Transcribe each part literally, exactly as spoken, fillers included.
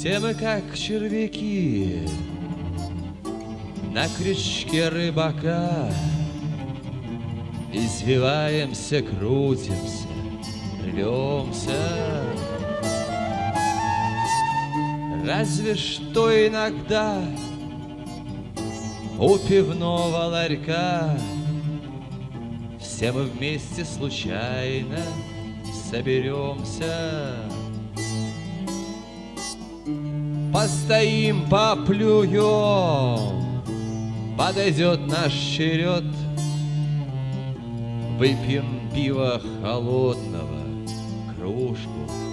Все мы как червяки на крючке рыбака, извиваемся, крутимся, рвемся. Разве что иногда у пивного ларька все мы вместе случайно соберемся. Постоим, поплюем, подойдет наш черед, выпьем пива холодного, кружку.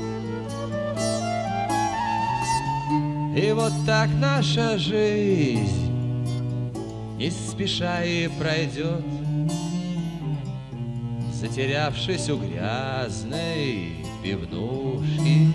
И вот так наша жизнь не спеша и пройдет, затерявшись у грязной пивнушки.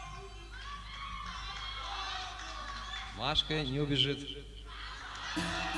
Машка не убежит.